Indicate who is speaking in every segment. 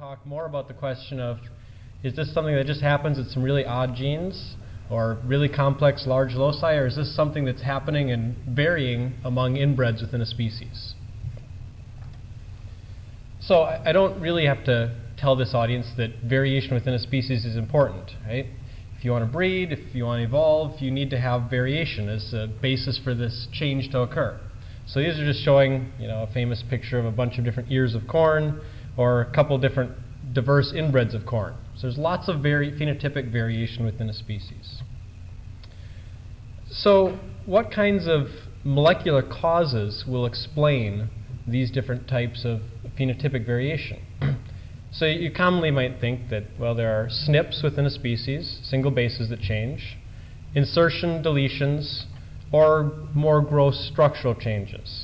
Speaker 1: talk more about the question of, is this something that just happens at some really odd genes or really complex large loci, or is this something that's happening and varying among inbreds within a species? So I don't really have to tell this audience that variation within a species is important, right? If you want to breed, if you want to evolve, you need to have variation as a basis for this change to occur. So these are just showing, a famous picture of a bunch of different ears of corn or a couple different diverse inbreds of corn. So there's lots of phenotypic variation within a species. So what kinds of molecular causes will explain these different types of phenotypic variation? So you commonly might think that, well, there are SNPs within a species, single bases that change, insertion, deletions, or more gross structural changes.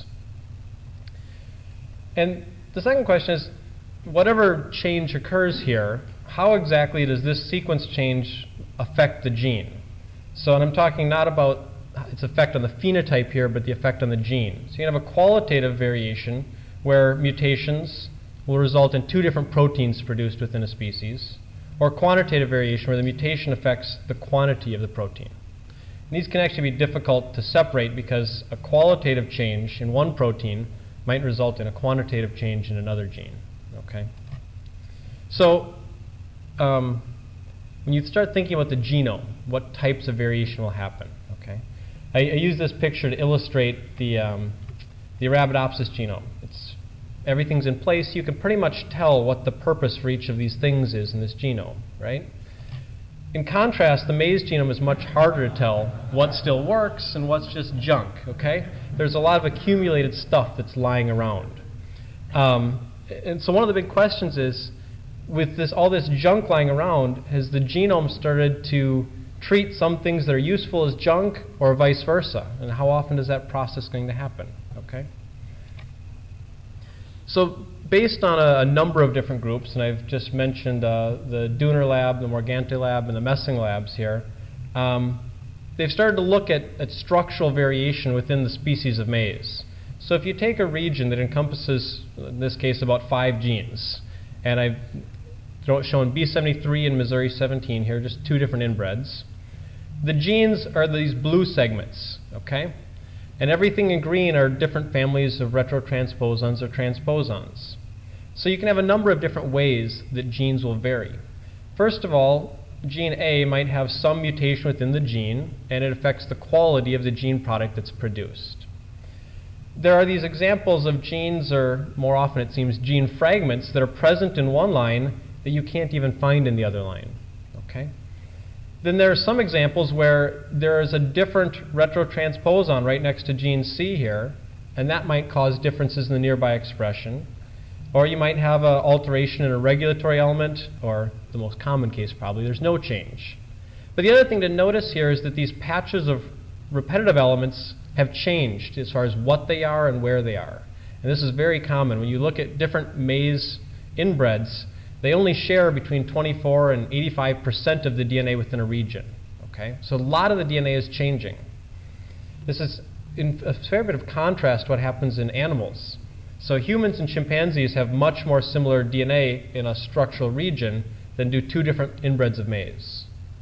Speaker 1: And the second question is, whatever change occurs here, how exactly does this sequence change affect the gene? So, and I'm talking not about its effect on the phenotype here, but the effect on the gene. So you can have a qualitative variation where mutations will result in two different proteins produced within a species, or quantitative variation where the mutation affects the quantity of the protein. And these can actually be difficult to separate because a qualitative change in one protein might result in a quantitative change in another gene. Okay? So when you start thinking about the genome, what types of variation will happen? Okay? I use this picture to illustrate the Arabidopsis genome. Everything's in place. You can pretty much tell what the purpose for each of these things is in this genome, right? In contrast, the maize genome is much harder to tell what still works and what's just junk, okay? There's a lot of accumulated stuff that's lying around. And so one of the big questions is, with all this junk lying around, has the genome started to treat some things that are useful as junk or vice versa? And how often is that process going to happen, okay? So based on a number of different groups, and I've just mentioned the Dooner lab, the Morgante lab, and the Messing labs here, they've started to look at structural variation within the species of maize. So if you take a region that encompasses, in this case, about 5 genes, and I've shown B73 and Missouri 17 here, just 2 different inbreds, the genes are these blue segments, okay? And everything in green are different families of retrotransposons or transposons. So you can have a number of different ways that genes will vary. First of all, gene A might have some mutation within the gene, and it affects the quality of the gene product that's produced. There are these examples of genes, or more often it seems gene fragments, that are present in one line that you can't even find in the other line. Okay? Then there are some examples where there is a different retrotransposon right next to gene C here, and that might cause differences in the nearby expression. Or you might have an alteration in a regulatory element, or the most common case probably, there's no change. But the other thing to notice here is that these patches of repetitive elements have changed as far as what they are and where they are. And this is very common. When you look at different maize inbreds, they only share between 24 and 85% of the DNA within a region. Okay? So a lot of the DNA is changing. This is in a fair bit of contrast to what happens in animals. So humans and chimpanzees have much more similar DNA in a structural region than do 2 different inbreds of maize.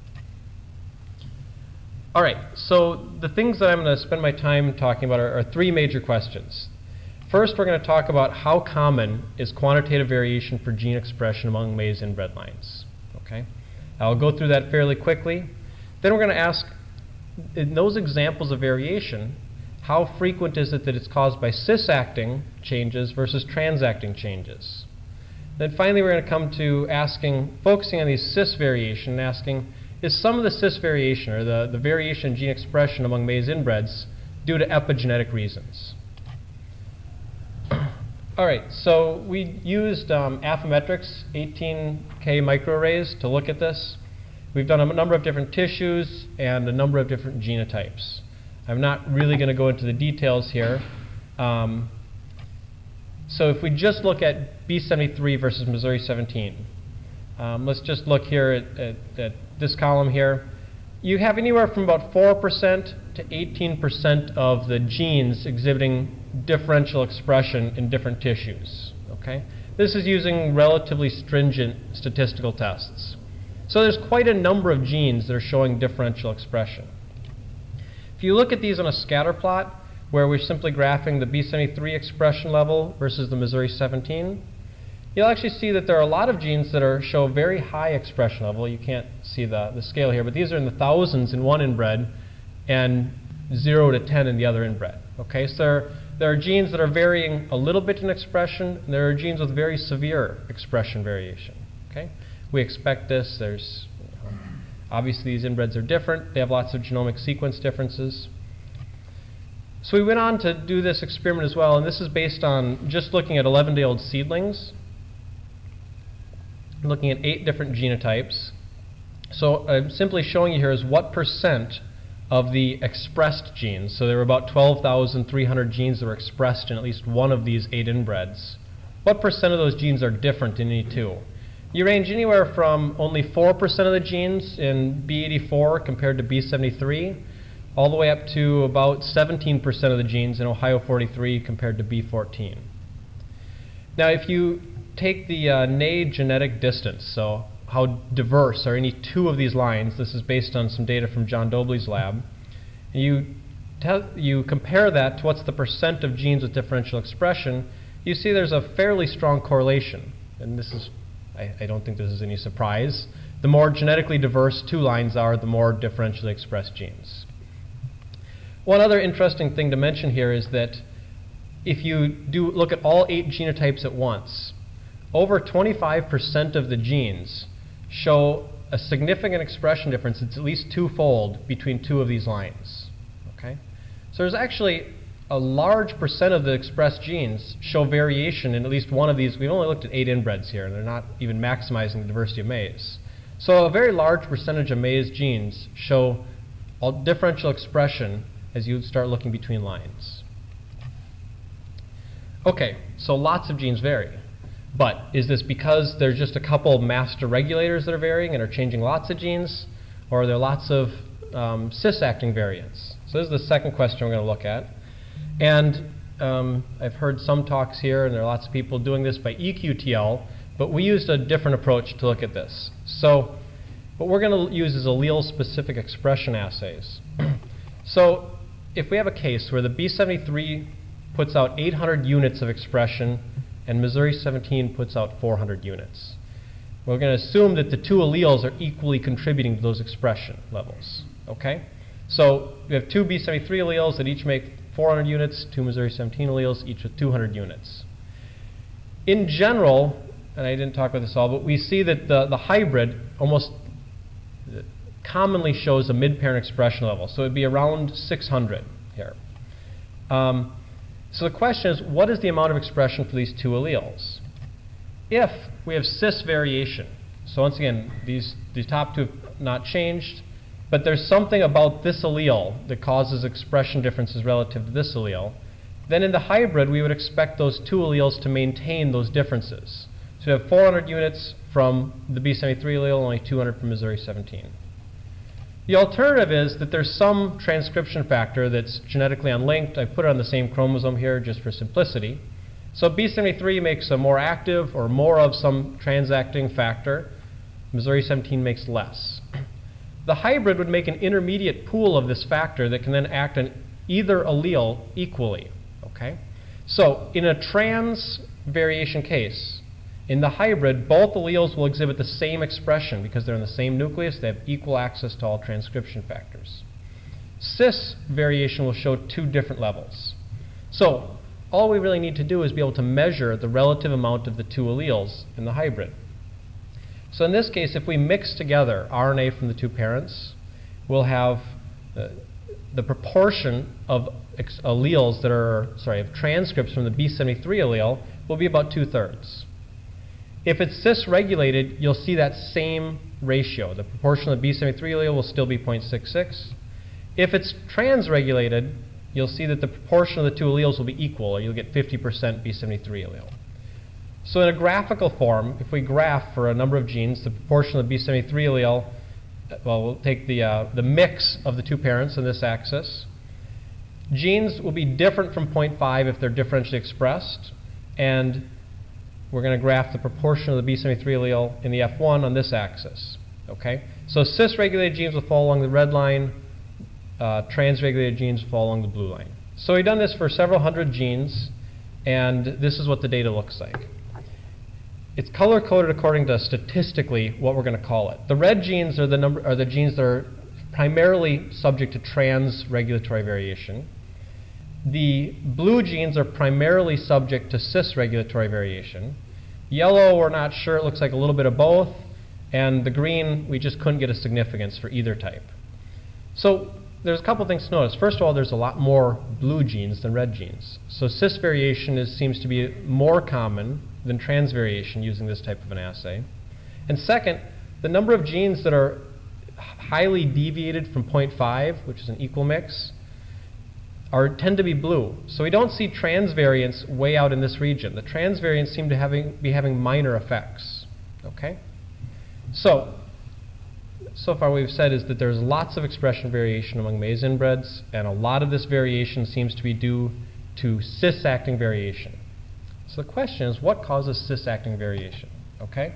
Speaker 1: All right, so the things that I'm going to spend my time talking about are 3 major questions. First, we're going to talk about how common is quantitative variation for gene expression among maize inbred lines. Okay? I'll go through that fairly quickly. Then we're going to ask, in those examples of variation, how frequent is it that it's caused by cis-acting changes versus trans-acting changes? Then finally, we're going to come to focusing on these cis variation and asking, is some of the cis variation, or the variation in gene expression among maize inbreds, due to epigenetic reasons? All right, so we used Affymetrix 18K microarrays to look at this. We've done a number of different tissues and a number of different genotypes. I'm not really going to go into the details here. So if we just look at B73 versus Missouri 17, let's just look here at this column here. You have anywhere from about 4% to 18% of the genes exhibiting differential expression in different tissues. Okay? this is using relatively stringent statistical tests. So there's quite a number of genes that are showing differential expression. If you look at these on a scatter plot, where we're simply graphing the B73 expression level versus the Missouri 17, you'll actually see that there are a lot of genes that show very high expression level. You can't see the scale here, but these are in the thousands in one inbred and 0 to 10 in the other inbred. Okay, so there are genes that are varying a little bit in expression, and there are genes with very severe expression variation. Okay, we expect this. There's obviously these inbreds are different. They have lots of genomic sequence differences. So we went on to do this experiment as well, and this is based on just looking at 11-day-old seedlings, looking at 8 different genotypes. So I'm simply showing you here is what percent of the expressed genes, so there were about 12,300 genes that were expressed in at least one of these 8 inbreds. What percent of those genes are different in any two? You range anywhere from only 4% of the genes in B84 compared to B73, all the way up to about 17% of the genes in Ohio 43 compared to B14. Now, if you take the NAID genetic distance, so how diverse are any two of these lines, this is based on some data from John Dobley's lab, and you compare that to what's the percent of genes with differential expression, you see there's a fairly strong correlation. And this is, I don't think this is any surprise. The more genetically diverse two lines are, the more differentially expressed genes. One other interesting thing to mention here is that if you do look at all 8 genotypes at once, over 25% of the genes show a significant expression difference. It's at least twofold between two of these lines. Okay? So there's actually a large percent of the expressed genes show variation in at least one of these. We've only looked at 8 inbreds here, and they're not even maximizing the diversity of maize. So a very large percentage of maize genes show differential expression as you start looking between lines. Okay, so lots of genes vary. But is this because there's just a couple master regulators that are varying and are changing lots of genes? Or are there lots of cis-acting variants? So this is the second question we're going to look at. And I've heard some talks here, and there are lots of people doing this by EQTL, but we used a different approach to look at this. So what we're going to use is allele-specific expression assays. So if we have a case where the B73 puts out 800 units of expression and Missouri 17 puts out 400 units, we're going to assume that the two alleles are equally contributing to those expression levels. Okay? So we have two B73 alleles that each make 400 units, two Missouri 17 alleles, each with 200 units. In general, and I didn't talk about this all, but we see that the hybrid almost commonly shows a mid-parent expression level. So it would be around 600 here. So the question is, what is the amount of expression for these two alleles? If we have cis variation, so once again, these top two have not changed, but there's something about this allele that causes expression differences relative to this allele, then in the hybrid we would expect those two alleles to maintain those differences. So we have 400 units from the B73 allele, only 200 from Missouri 17. The alternative is that there's some transcription factor that's genetically unlinked. I put it on the same chromosome here just for simplicity. So B73 makes a more active or more of some transacting factor. Missouri 17 makes less. The hybrid would make an intermediate pool of this factor that can then act on either allele equally. Okay? So in a trans variation case, in the hybrid, both alleles will exhibit the same expression because they're in the same nucleus. They have equal access to all transcription factors. Cis variation will show two different levels. So all we really need to do is be able to measure the relative amount of the two alleles in the hybrid. So in this case, if we mix together RNA from the two parents, we'll have the proportion of alleles that are, of transcripts from the B73 allele will be about 2/3. If it's cis-regulated, you'll see that same ratio. The proportion of the B73 allele will still be 0.66. If it's trans-regulated, you'll see that the proportion of the two alleles will be equal, or you'll get 50% B73 allele. So in a graphical form, if we graph for a number of genes, the proportion of the B73 allele, well, we'll take the mix of the two parents on this axis. Genes will be different from 0.5 if they're differentially expressed, and we're going to graph the proportion of the B73 allele in the F1 on this axis. Okay? So cis-regulated genes will fall along the red line, trans-regulated genes will fall along the blue line. So we've done this for several hundred genes, and this is what the data looks like. It's color-coded according to statistically what we're going to call it. The red genes are the genes that are primarily subject to trans-regulatory variation. The blue genes are primarily subject to cis-regulatory variation. Yellow, we're not sure. It looks like a little bit of both. And the green, we just couldn't get a significance for either type. So there's a couple things to notice. First of all, there's a lot more blue genes than red genes. So cis variation seems to be more common than trans variation using this type of an assay. And second, the number of genes that are highly deviated from 0.5, which is an equal mix, tend to be blue. So we don't see trans variants way out in this region. The trans variants seem to be having minor effects. Okay? So far what we've said is that there's lots of expression variation among maize inbreds, and a lot of this variation seems to be due to cis-acting variation. So the question is, what causes cis-acting variation? Okay?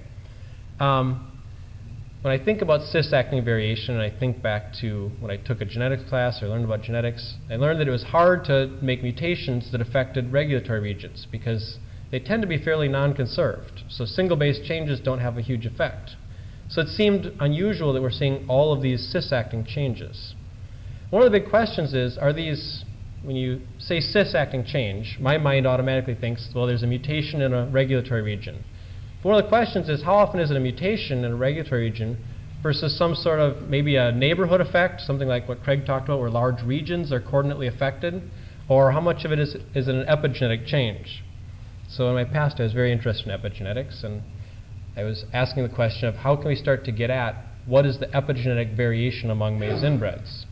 Speaker 1: When I think about cis-acting variation, and I think back to when I took a genetics class or learned about genetics, I learned that it was hard to make mutations that affected regulatory regions because they tend to be fairly non-conserved. So single-base changes don't have a huge effect. So it seemed unusual that we're seeing all of these cis-acting changes. One of the big questions is, are these, when you say cis-acting change, my mind automatically thinks, well, there's a mutation in a regulatory region. But one of the questions is, how often is it a mutation in a regulatory region versus some sort of maybe a neighborhood effect, something like what Craig talked about where large regions are coordinately affected, or how much of it is an epigenetic change? So in my past I was very interested in epigenetics, and I was asking the question of how can we start to get at what is the epigenetic variation among maize inbreds.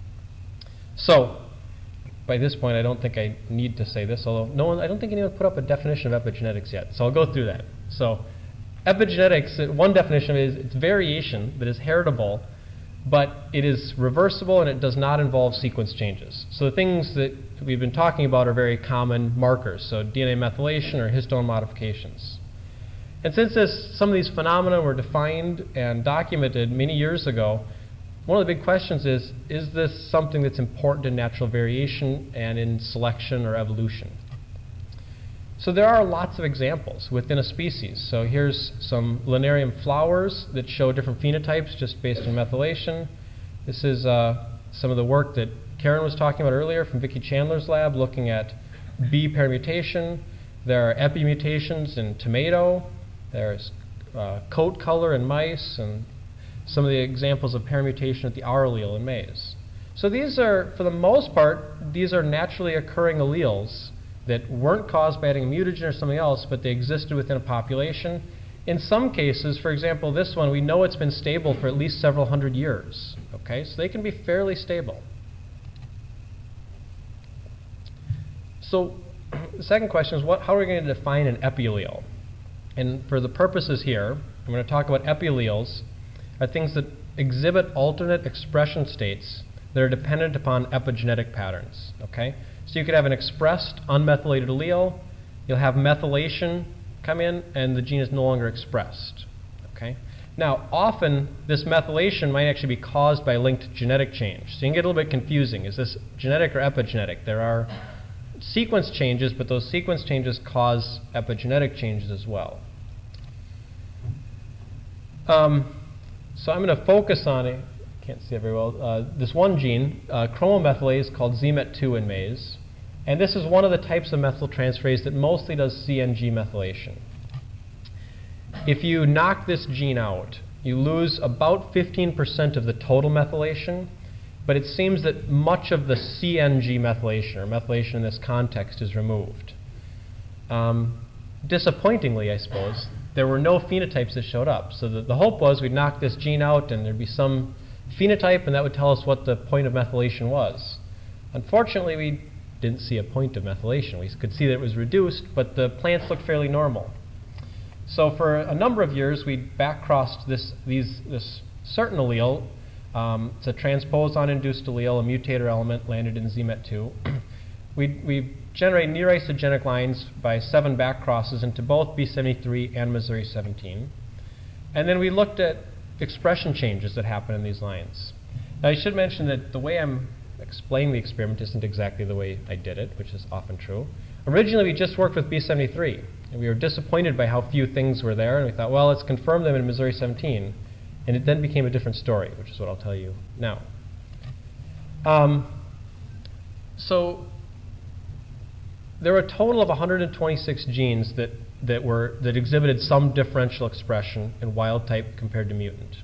Speaker 1: So by this point I don't think I need to say this, although I don't think anyone put up a definition of epigenetics yet, so I'll go through that. So epigenetics, one definition is it's variation that is heritable, but it is reversible and it does not involve sequence changes. So the things that we've been talking about are very common markers, so DNA methylation or histone modifications. And since some of these phenomena were defined and documented many years ago, one of the big questions is this something that's important in natural variation and in selection or evolution? So there are lots of examples within a species. So here's some Linarium flowers that show different phenotypes just based on methylation. This is some of the work that Karen was talking about earlier from Vicki Chandler's lab looking at bee paramutation. There are epimutations in tomato. There's coat color in mice, and some of the examples of paramutation at the R allele in maize. So these are, for the most part, these are naturally occurring alleles that weren't caused by adding a mutagen or something else, but they existed within a population. In some cases, for example, this one, we know it's been stable for at least several hundred years. Okay, so they can be fairly stable. So the second question is, how are we going to define an epiallele? And for the purposes here, I'm going to talk about epialleles are things that exhibit alternate expression states that are dependent upon epigenetic patterns. Okay? So you could have an expressed unmethylated allele, you'll have methylation come in, and the gene is no longer expressed. Okay? Now, often this methylation might actually be caused by linked genetic change. So you can get a little bit confusing. Is this genetic or epigenetic? There are sequence changes, but those sequence changes cause epigenetic changes as well. So I'm going to focus on it. Can't see it very well. This one gene, chromomethylase, called ZMET2 in maize. And this is one of the types of methyltransferase that mostly does CNG methylation. If you knock this gene out, you lose about 15% of the total methylation, but it seems that much of the CNG methylation, or methylation in this context, is removed. Disappointingly, I suppose, there were no phenotypes that showed up. So the hope was we'd knock this gene out and there'd be some phenotype and that would tell us what the point of methylation was. Unfortunately, we didn't see a point of methylation. We could see that it was reduced, but the plants looked fairly normal. So for a number of years, we back-crossed this certain allele. It's a transposon-induced allele, a mutator element landed in ZMET2. we generate near isogenic lines by 7 back crosses into both B73 and Missouri 17. And then we looked at expression changes that happen in these lines. Now, I should mention that the way I'm explaining the experiment isn't exactly the way I did it, which is often true. Originally, we just worked with B73, and we were disappointed by how few things were there, and we thought, well, let's confirm them in Missouri 17. And it then became a different story, which is what I'll tell you now. So there were a total of 126 genes that exhibited some differential expression in wild type compared to mutant.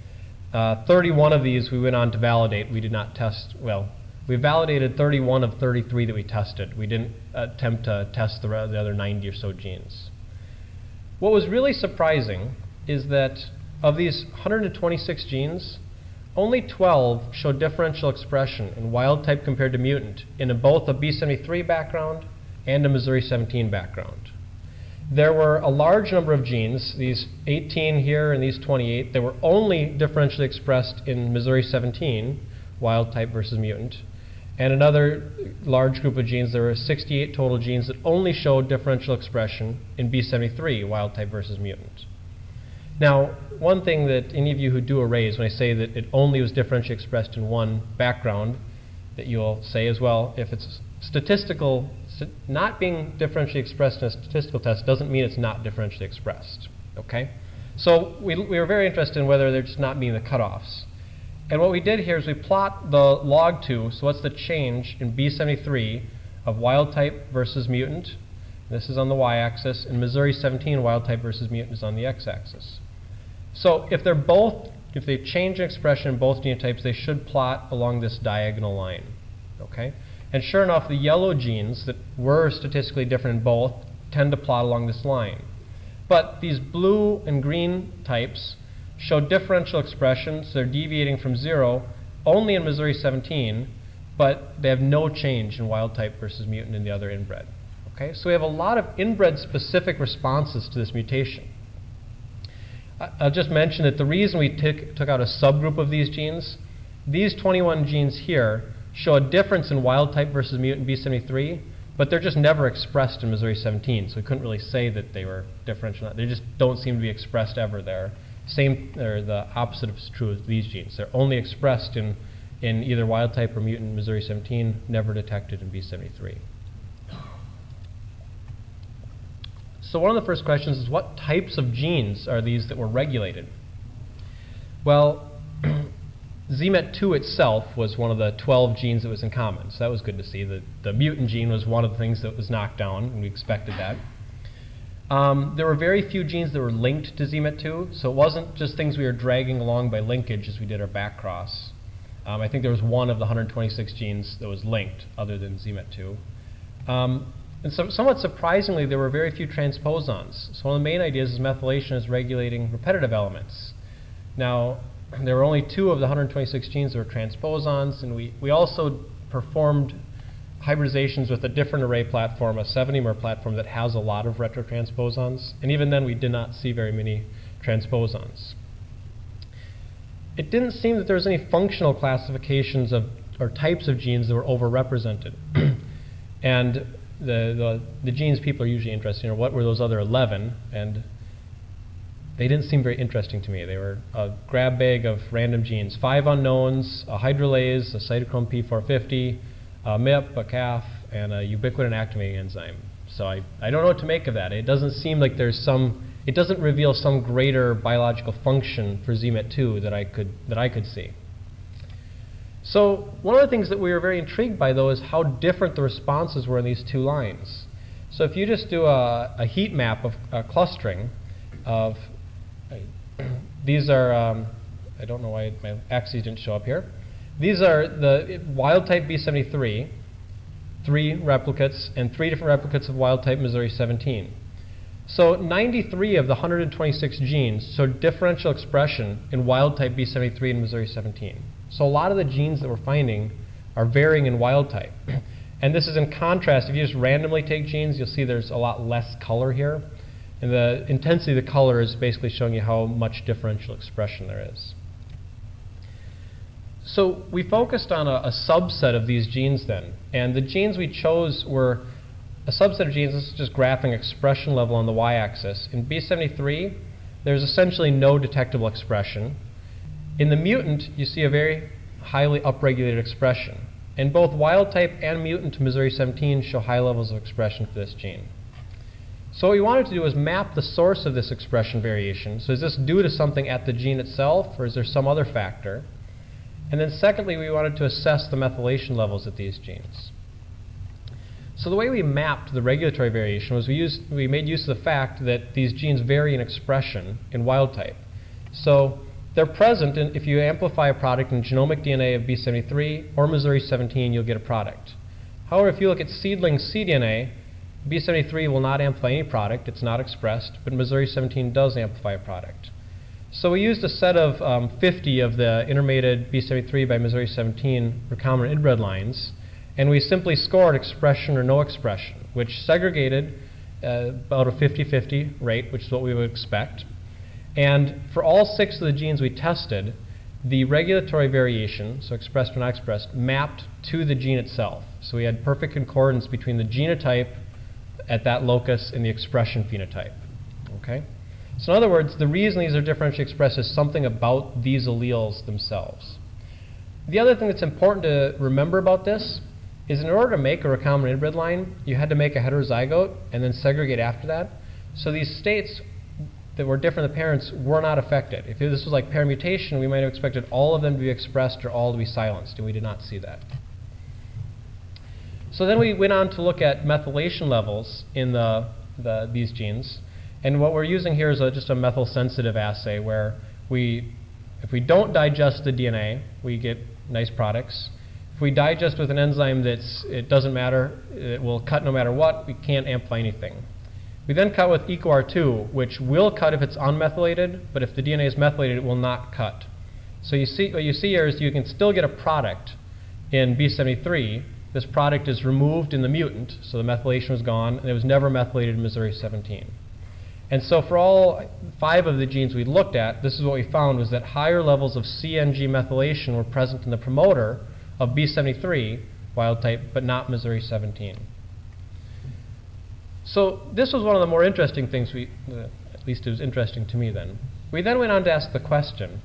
Speaker 1: 31 of these we went on to validate. We did not test, well, we validated 31 of 33 that we tested. We didn't attempt to test the other 90 or so genes. What was really surprising is that of these 126 genes, only 12 showed differential expression in wild type compared to mutant in both a B73 background and a Missouri 17 background. There were a large number of genes, these 18 here and these 28, that were only differentially expressed in Missouri 17, wild type versus mutant. And another large group of genes, there were 68 total genes that only showed differential expression in B73, wild type versus mutant. Now, one thing that any of you who do arrays, when I say that it only was differentially expressed in one background, that you'll say as well, if it's statistical, not being differentially expressed in a statistical test doesn't mean it's not differentially expressed. Okay? So we were very interested in whether they're just not meeting the cutoffs. And what we did here is we plot the log2, so what's the change in B73 of wild type versus mutant. This is on the y-axis, and Missouri 17 wild type versus mutant is on the x-axis. So if they change in expression in both genotypes, they should plot along this diagonal line. Okay? And sure enough, the yellow genes that were statistically different in both tend to plot along this line. But these blue and green types show differential expressions. They're deviating from 0 only in Missouri 17, but they have no change in wild type versus mutant in the other inbred. Okay? So we have a lot of inbred specific responses to this mutation. I'll just mention that the reason we took out a subgroup of these genes, these 21 genes here show a difference in wild type versus mutant B73, but they're just never expressed in Missouri 17, so we couldn't really say that they were differential. They just don't seem to be expressed ever there. Or the opposite is true of these genes. They're only expressed in either wild type or mutant Missouri 17, never detected in B73. So one of the first questions is, what types of genes are these that were regulated? Well, ZMET2 itself was one of the 12 genes that was in common, so that was good to see. The mutant gene was one of the things that was knocked down, and we expected that. There were very few genes that were linked to ZMET2, so it wasn't just things we were dragging along by linkage as we did our back cross. I think there was one of the 126 genes that was linked other than ZMET2. And somewhat surprisingly, there were very few transposons. So one of the main ideas is methylation is regulating repetitive elements. Now, there were only 2 of the 126 genes that were transposons, and we also performed hybridizations with a different array platform, a 70-mer platform that has a lot of retrotransposons. And even then, we did not see very many transposons. It didn't seem that there was any functional classifications of or types of genes that were overrepresented. And the genes people are usually interested in are what were those other 11, and they didn't seem very interesting to me. They were a grab bag of random genes. 5 unknowns, a hydrolase, a cytochrome P450, a MIP, a CAF, and a ubiquitin activating enzyme. So I don't know what to make of that. It doesn't seem like it doesn't reveal some greater biological function for ZMET2 that I could see. So one of the things that we were very intrigued by, though, is how different the responses were in these 2 lines. So if you just do a heat map of clustering of these are, I don't know why my axes didn't show up here. These are the wild type B73, 3 replicates, and 3 different replicates of wild type Missouri 17. So 93 of the 126 genes showed differential expression in wild type B73 and Missouri 17. So a lot of the genes that we're finding are varying in wild type. And this is in contrast. If you just randomly take genes, you'll see there's a lot less color here. And the intensity of the color is basically showing you how much differential expression there is. So we focused on a subset of these genes then, and the genes we chose were a subset of genes. This is just graphing expression level on the y-axis. In B73, there's essentially no detectable expression. In the mutant, you see a very highly upregulated expression. And both wild type and mutant Missouri 17 show high levels of expression for this gene. So what we wanted to do was map the source of this expression variation. So is this due to something at the gene itself, or is there some other factor? And then secondly, we wanted to assess the methylation levels at these genes. So the way we mapped the regulatory variation was we made use of the fact that these genes vary in expression in wild type. So they're present if you amplify a product in genomic DNA of B73 or Missouri 17, you'll get a product. However, if you look at seedling cDNA, B73 will not amplify any product, it's not expressed, but Missouri 17 does amplify a product. So we used a set of 50 of the intermated B73 by Missouri 17 recombinant inbred lines, and we simply scored expression or no expression, which segregated about a 50-50 rate, which is what we would expect. And for all 6 of the genes we tested, the regulatory variation, so expressed or not expressed, mapped to the gene itself. So we had perfect concordance between the genotype at that locus and the expression phenotype. Okay? So in other words, the reason these are differentially expressed is something about these alleles themselves. The other thing that's important to remember about this is in order to make a recombinant inbred line, you had to make a heterozygote and then segregate after that. So these states that were different than the parents were not affected. If this was like pairomutation, we might have expected all of them to be expressed or all to be silenced, and we did not see that. So then we went on to look at methylation levels in these genes. And what we're using here is just a methyl-sensitive assay where if we don't digest the DNA, we get nice products. If we digest with an enzyme it doesn't matter, it will cut no matter what, we can't amplify anything. We then cut with EcoR2, which will cut if it's unmethylated, but if the DNA is methylated, it will not cut. So what you see here is you can still get a product in B73. This product is removed in the mutant, so the methylation was gone, and it was never methylated in Missouri 17. And so for all 5 of the genes we looked at, this is what we found was that higher levels of CNG methylation were present in the promoter of B73 wild type, but not Missouri 17. So this was one of the more interesting things at least it was interesting to me then. We then went on to ask the question,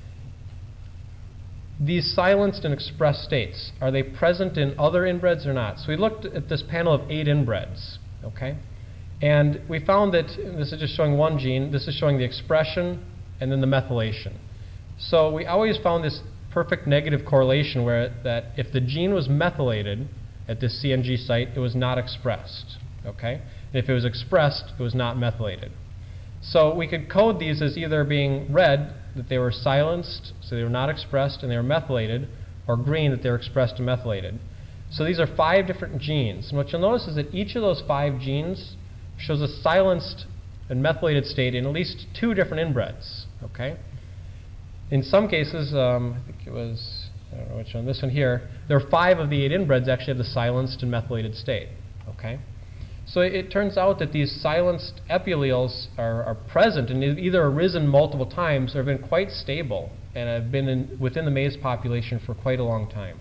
Speaker 1: these silenced and expressed states, are they present in other inbreds or not? So we looked at this panel of 8 inbreds, okay? And we found that, this is just showing one gene, this is showing the expression and then the methylation. So we always found this perfect negative correlation that if the gene was methylated at this CNG site, it was not expressed, okay? And if it was expressed, it was not methylated. So we could code these as either being red, that they were silenced, so they were not expressed and they were methylated, or green, that they were expressed and methylated. So these are 5 different genes. And what you'll notice is that each of those 5 genes shows a silenced and methylated state in at least 2 different inbreds. Okay? In some cases, I think it was, I don't know which one, this one here, there are 5 of the 8 inbreds actually have the silenced and methylated state. Okay? So it turns out that these silenced epialleles are present and have either arisen multiple times or have been quite stable and have been within the maize population for quite a long time.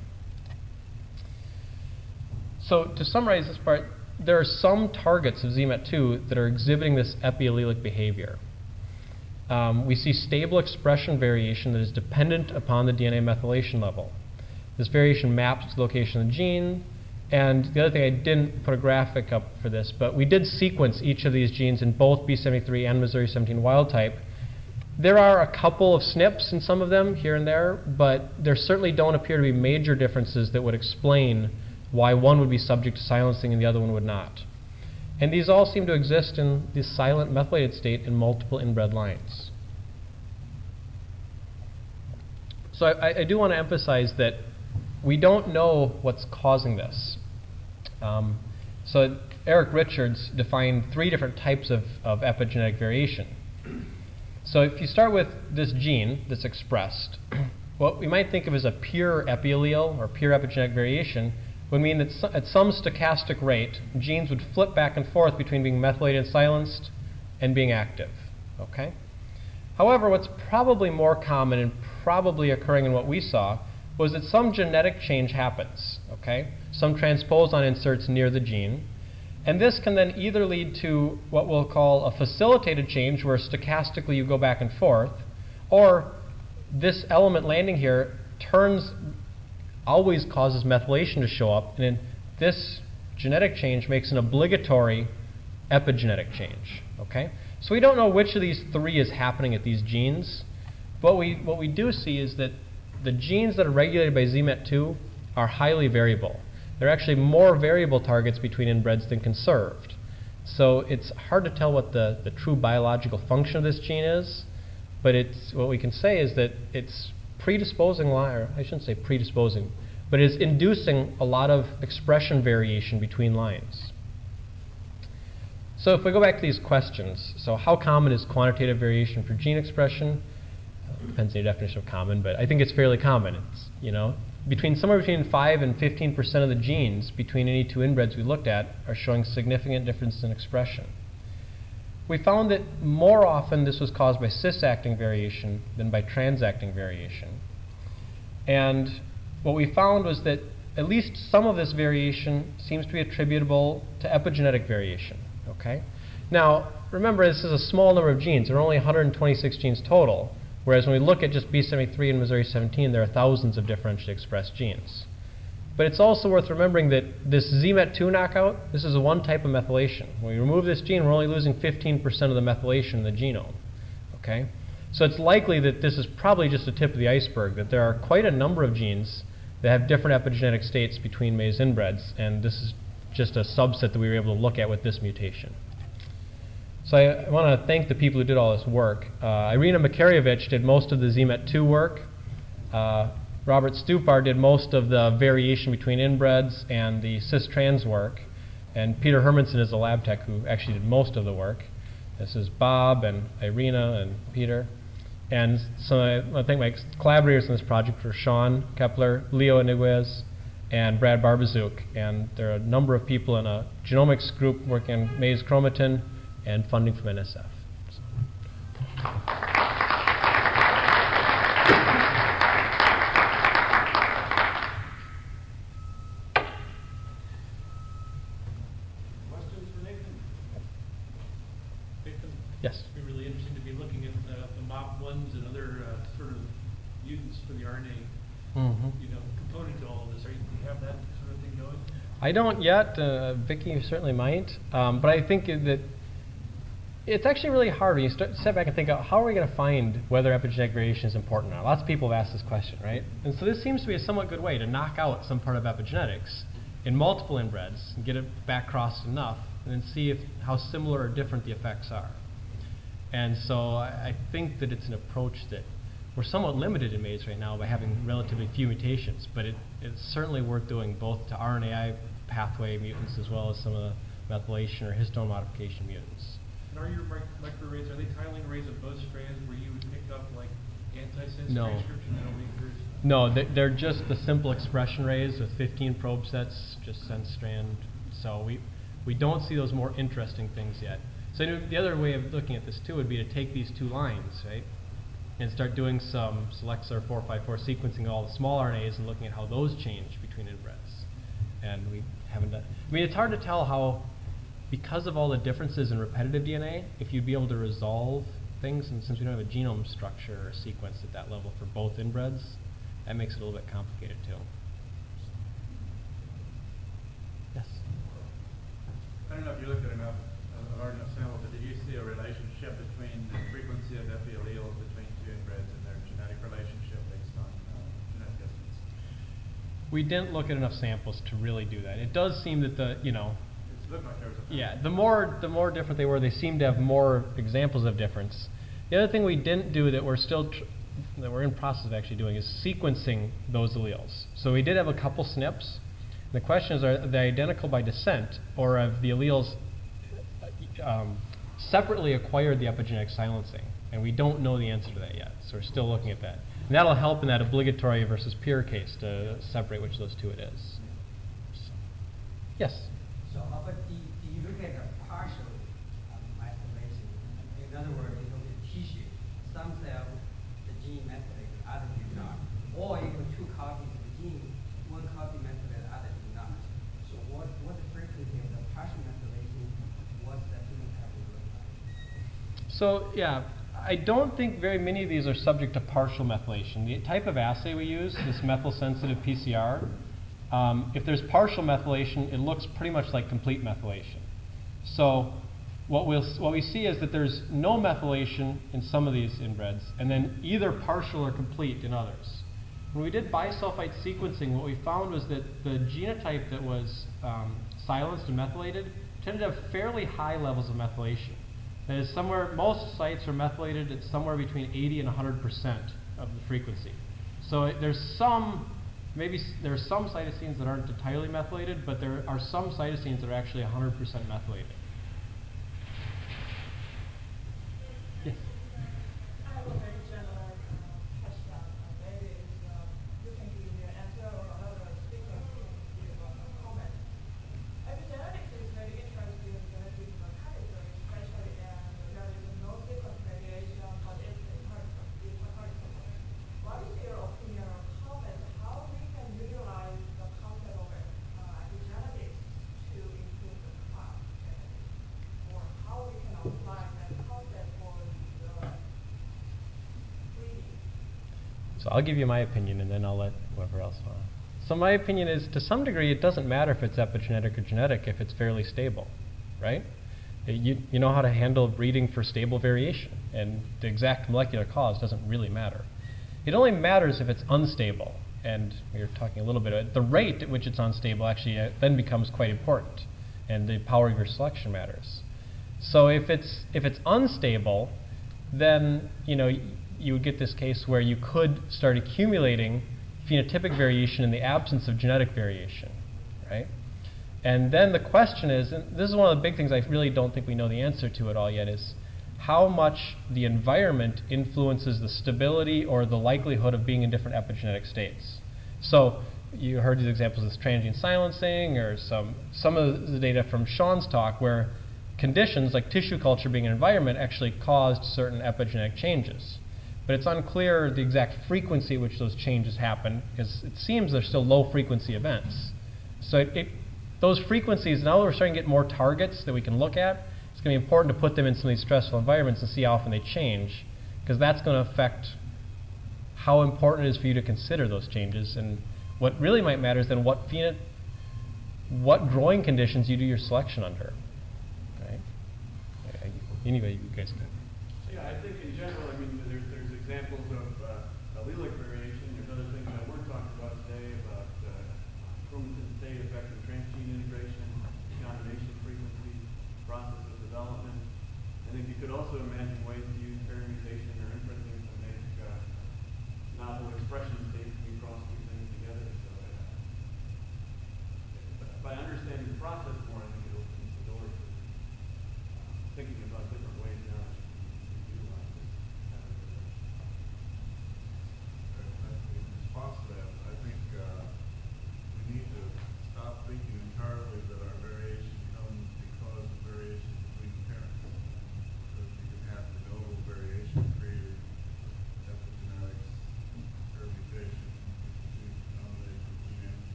Speaker 1: So to summarize this part, there are some targets of ZMET2 that are exhibiting this epiallelic behavior. We see stable expression variation that is dependent upon the DNA methylation level. This variation maps to the location of the gene. And the other thing, I didn't put a graphic up for this, but we did sequence each of these genes in both B73 and Missouri 17 wild type. There are a couple of SNPs in some of them here and there, but there certainly don't appear to be major differences that would explain why one would be subject to silencing and the other one would not. And these all seem to exist in this silent methylated state in multiple inbred lines. So I do want to emphasize that we don't know what's causing this. So Eric Richards defined 3 different types of epigenetic variation. So if you start with this gene that's expressed, what we might think of as a pure epiallele or pure epigenetic variation would mean that at some stochastic rate, genes would flip back and forth between being methylated and silenced and being active. Okay? However, what's probably more common and probably occurring in what we saw was that some genetic change happens, okay? Some transposon inserts near the gene. And this can then either lead to what we'll call a facilitated change, where stochastically you go back and forth, or this element landing here always causes methylation to show up, and then this genetic change makes an obligatory epigenetic change, okay? So we don't know which of these three is happening at these genes. What we do see is that the genes that are regulated by ZMET2 are highly variable. They're actually more variable targets between inbreds than conserved. So it's hard to tell what the true biological function of this gene is, but what we can say is that it's predisposing, or I shouldn't say predisposing, but it's inducing a lot of expression variation between lines. So if we go back to these questions, so how common is quantitative variation for gene expression? Depends on your definition of common, but I think it's fairly common. It's, somewhere between 5 and 15% of the genes between any two inbreds we looked at are showing significant difference in expression. We found that more often this was caused by cis-acting variation than by trans-acting variation. And what we found was that at least some of this variation seems to be attributable to epigenetic variation. Okay? Now, remember, this is a small number of genes. There are only 126 genes total, whereas when we look at just B73 and Missouri 17, there are thousands of differentially expressed genes. But it's also worth remembering that this ZMET2 knockout, this is a one type of methylation. When we remove this gene, we're only losing 15% of the methylation in the genome. Okay? So it's likely that this is probably just the tip of the iceberg, that there are quite a number of genes that have different epigenetic states between maize inbreds, and this is just a subset that we were able to look at with this mutation. So I want to thank the people who did all this work. Irina Makarievich did most of the ZMET2 work. Robert Stupar did most of the variation between inbreds and the cis-trans work. And Peter Hermanson is a lab tech who actually did most of the work. This is Bob and Irina and Peter. And so I want to thank my collaborators in this project for Sean Kepler, Leo Iniguez, and Brad Barbazuk. And there are a number of people in a genomics group working on maize chromatin and funding from NSF.
Speaker 2: Questions for Nathan? Nathan?
Speaker 1: Yes.
Speaker 2: It'd be really interesting to be looking at the MOP1s and other sort of mutants for the RNA, component to all of this. Do you have that sort of thing going?
Speaker 1: I don't yet. Vicki certainly might. But I think that it's actually really hard when you step back and think how are we going to find whether epigenetic variation is important or not. Lots of people have asked this question, right? And so this seems to be a somewhat good way to knock out some part of epigenetics in multiple inbreds and get it back crossed enough and then see how similar or different the effects are. And so I think that it's an approach that we're somewhat limited in maize right now by having relatively few mutations, but it's certainly worth doing both to RNAi pathway mutants as well as some of the methylation or histone modification mutants.
Speaker 2: And are your microarrays, are they tiling arrays of both strands where you would pick up like antisense
Speaker 1: No.
Speaker 2: transcription and only occurs?
Speaker 1: No, they're just the simple expression arrays with 15 probe sets, just sense strand. So we don't see those more interesting things yet. So the other way of looking at this too would be to take these two lines, right, and start doing some Selexar 454 sequencing of all the small RNAs and looking at how those change between inbreds. And we haven't done. I mean, it's hard to tell how, because of all the differences in repetitive DNA, if you'd be able to resolve things, and since we don't have a genome structure or sequence at that level for both inbreds, that makes it a little bit complicated too. Yes?
Speaker 3: I don't know if you looked at a large enough sample, but did you see a relationship between the frequency of epi alleles between two inbreds and their genetic relationship based on genetic distance?
Speaker 1: We didn't look at enough samples to really do that. It does seem that
Speaker 3: It looked like there was a
Speaker 1: the more different they were, they seemed to have more examples of difference. The other thing we didn't do that we're still that we're in process of actually doing is sequencing those alleles. So we did have a couple SNPs. The question is, are they identical by descent, or have the alleles separately acquired the epigenetic silencing? And we don't know the answer to that yet, so we're still looking at that. And that'll help in that obligatory versus pure case to separate which of those two it is. So, yes?
Speaker 4: So how about do you look at a partial methylation? In other words, you look at tissue. Some cells, the gene methylated, others do not. Or you have two copies
Speaker 1: So yeah, I don't think very many of these are subject to partial methylation. The type of assay we use, this methyl-sensitive PCR, if there's partial methylation, it looks pretty much like complete methylation. So what we see is that there's no methylation in some of these inbreds, and then either partial or complete in others. When we did bisulfite sequencing, what we found was that the genotype that was silenced and methylated tended to have fairly high levels of methylation. That is, most sites are methylated at somewhere between 80 and 100% of the frequency. So there's some cytosines that aren't entirely methylated, but there are some cytosines that are actually 100% methylated. Yes.
Speaker 5: I have a very general question. Maybe you can give me an answer or another speaker can give a comment. Epigenetics is very interesting genetic mechanism, especially there is no sequence variation, but it's inheritable. What is your opinion or comment how we can utilize the concept of epigenetics to improve the class genetics, or how we can apply that concept for the breeding?
Speaker 1: So I'll give you my opinion, and then I'll let whoever else know. So my opinion is, to some degree, it doesn't matter if it's epigenetic or genetic if it's fairly stable, right? You know how to handle breeding for stable variation, and the exact molecular cause doesn't really matter. It only matters if it's unstable, and we were talking a little bit about it. The rate at which it's unstable actually then becomes quite important, and the power of your selection matters. So if it's unstable, then you would get this case where you could start accumulating phenotypic variation in the absence of genetic variation, right? And then the question is, and this is one of the big things I really don't think we know the answer to at all yet, is how much the environment influences the stability or the likelihood of being in different epigenetic states. So you heard these examples of transient silencing, or some of the data from Sean's talk where conditions like tissue culture being an environment actually caused certain epigenetic changes. But it's unclear the exact frequency at which those changes happen, because it seems they're still low frequency events. So those frequencies, now that we're starting to get more targets that we can look at, it's going to be important to put them in some of these stressful environments and see how often they change, because that's going to affect how important it is for you to consider those changes. And what really might matter is then what growing conditions you do your selection under. Right? Anyway, you guys can.
Speaker 3: Yeah, I think in general, there's examples of allelic variation. There's other things that we're talking about today about chromatin state affecting transgene integration, recombination frequency, process of development. I think you could also imagine ways to use parameterization or imprinting to make novel expression states when you cross two things together. So by understanding the process more, I think it opens the door to thinking about different ways now to utilize this.
Speaker 6: In response to that, I think we need to stop thinking entirely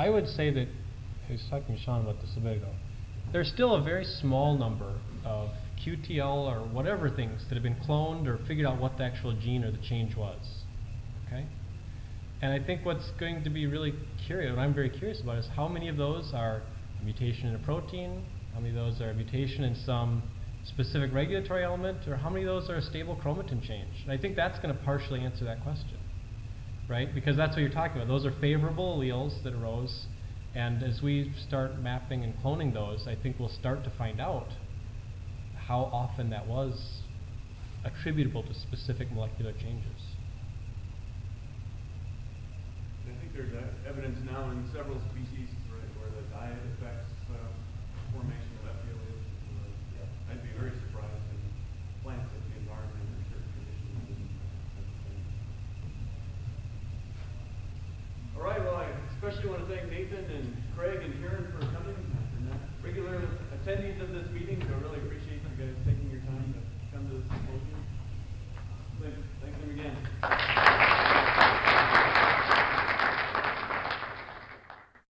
Speaker 1: I would say that, I was talking to Sean about this a bit ago, there's still a very small number of QTL or whatever things that have been cloned or figured out what the actual gene or the change was. Okay? And I think what's going to be really curious, what I'm very curious about, is how many of those are a mutation in a protein, how many of those are a mutation in some specific regulatory element, or how many of those are a stable chromatin change. And I think that's going to partially answer that question, right? Because that's what you're talking about. Those are favorable alleles that arose, and as we start mapping and cloning those, I think we'll start to find out how often that was attributable to specific molecular changes.
Speaker 6: I think there's evidence now in several species, right, where the diet affects formation of epithelial. I'd be very surprised in plants if the environment or certain conditions didn't have the same. All right, well, I especially want to thank Nathan and Craig and Karen for coming, and regular attendees of this meeting. So I really appreciate you guys taking your time to come to this symposium. Thanks them again.